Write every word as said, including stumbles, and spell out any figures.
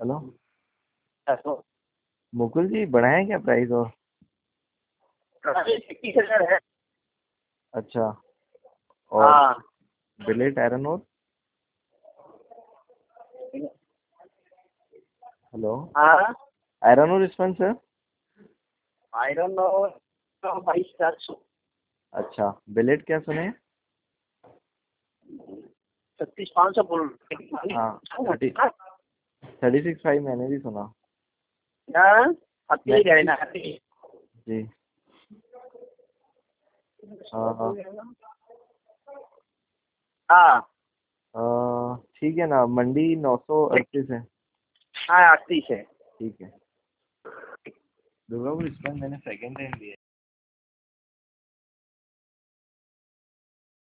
Hello. Hello. Mukul जी बढ़ाएं क्या price और? इक्कीस हजार है। अच्छा। और हाँ। बिलेट आयरन और? हेलो। हाँ। आयरन और स्पंज सर? आयरन और बाईस हजार सौ। अच्छा। बिलेट क्या सुने? छत्तीस पाँच सौ बोल हाँ थर्टी थर्टी सिक्स फाइव मैंने भी सुना। मैं रहे ना हत्ती। जी। हाँ हाँ। हाँ आ, ठीक है ना, मंडी नौ सौ अड़तीस है। हाँ अड़तीस है। ठीक है। दुर्गा स्पंज मैंने सेकेंड टाइम दिया है।